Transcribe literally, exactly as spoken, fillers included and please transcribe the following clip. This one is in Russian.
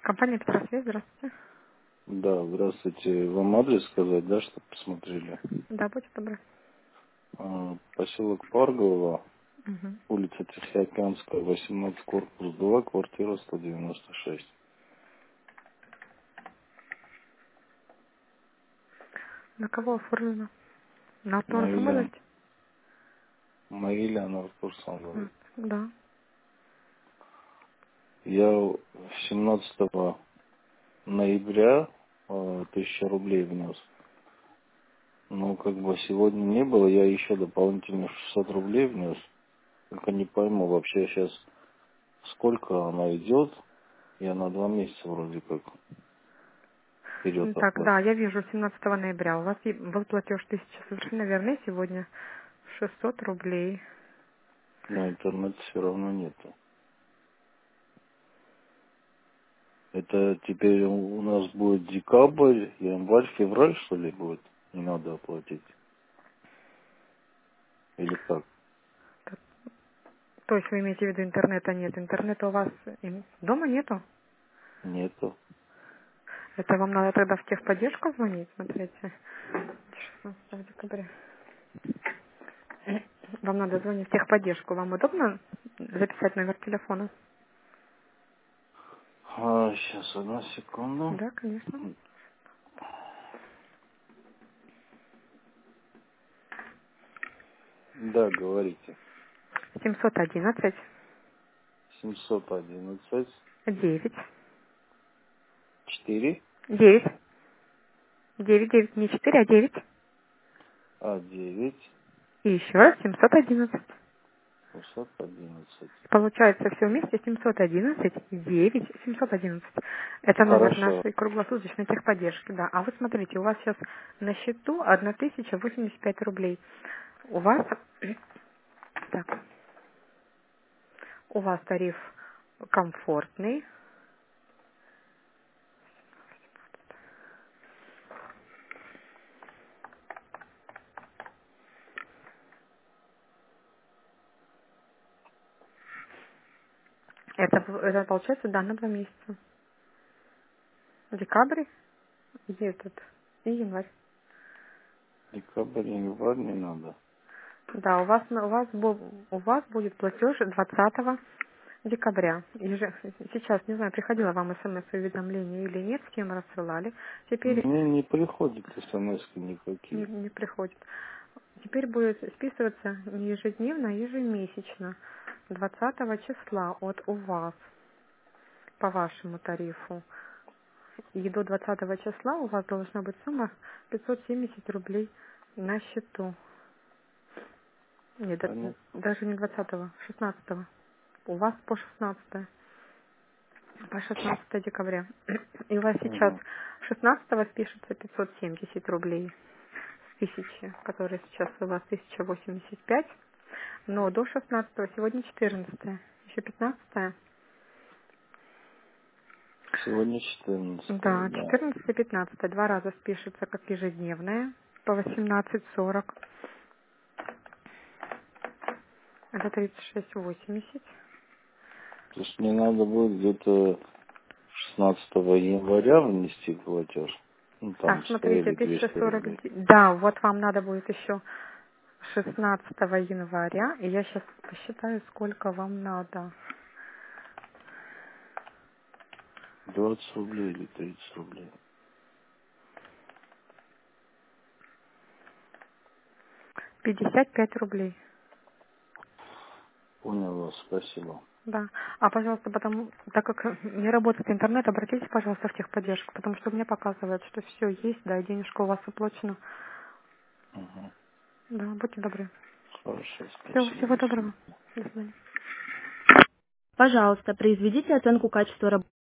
Компания Петросвет, здравствуйте. Да, здравствуйте. Вам адрес сказать, да, чтобы посмотрели? Да, будьте добры. А, Поселок Паргово, Мгм. улица Тихоокеанская, восемнадцать, корпус два, квартира сто девяносто шесть. На кого оформлено? На Артура Мавиля, самость? Мавиля Артур Самвелович. Да. Я семнадцатого ноября а, тысячу рублей внес. Но как бы сегодня не было, я еще дополнительно шестьсот рублей внес. Только не пойму вообще сейчас, сколько она идет. Я на два месяца вроде как вперед М, Так, да, оплатил. я вижу семнадцатого ноября. У вас и- был платеж тысяча, совершенно верно, и сегодня шестьсот рублей. Но интернета все равно нету. Это теперь у у нас будет декабрь, январь, февраль, что ли, будет? Не надо оплатить. Или как? Так, то есть вы имеете в виду интернета нет? Интернета у вас им- дома нету? Нету. Это вам надо тогда в техподдержку звонить, смотрите. шестнадцатого декабря. Вам надо звонить в техподдержку. Вам удобно записать номер телефона? А, сейчас, одну секунду. Да, конечно. Да, говорите. семьсот одиннадцать семьсот одиннадцать, девять четыре, девять девять девять не четыре, а девять. а девять, И еще раз семьсот одиннадцать. семьсот одиннадцать. Получается все вместе семьсот одиннадцать девять семьсот одиннадцать. Это номер Хорошо. нашей круглосуточной техподдержки, да. А вы смотрите, у вас сейчас на счету тысяча восемьдесят пять рублей. У вас, так, у вас тариф комфортный. Это, это получается, да, на два месяца. Декабрь и этот, и январь. Декабрь, январь не надо. Да, у вас, на- у вас, бу- у вас будет платеж двадцатого декабря. Еже- Сейчас, не знаю, приходило вам смс-уведомление или нет, всем рассылали. Теперь Мне не приходят смс не, никакие. не приходит. Теперь будет списываться не ежедневно, а ежемесячно. двадцатого числа от у вас по вашему тарифу. И до двадцатого числа у вас должна быть сумма пятьсот семьдесят рублей на счету. Нет, да- Понятно? даже не двадцатого, шестнадцатого. У вас по шестнадцатое. По шестнадцатое декабря. И у вас сейчас Угу. шестнадцатого спишется пятьсот семьдесят рублей с тысячи, которые сейчас у вас тысяча восемьдесят пять. Но до шестнадцатого сегодня четырнадцатое. Еще пятнадцатое. Сегодня четырнадцатое, Да, да. четырнадцатое пятнадцатое. Два раза спишется как ежедневное по восемнадцать сорок. Это тридцать шесть восемьдесят. То есть мне надо будет где-то шестнадцатого января внести платеж. Ну, А, там сто смотрите, или тысяча двести сорок. рублей. Да, вот вам надо будет еще шестнадцатого января. И я сейчас посчитаю, сколько вам надо. двадцать рублей или тридцать рублей. пятьдесят пять рублей. Понял вас, спасибо. Да. А, пожалуйста, потому, так как не работает интернет, обратитесь, пожалуйста, в техподдержку, потому что мне показывает, что все есть, да, и денежка у вас уплачена. Угу. Да, будьте добры. Хорошо, Все, спасибо, всего до свидания. доброго. До свидания. Пожалуйста, произведите оценку качества работы.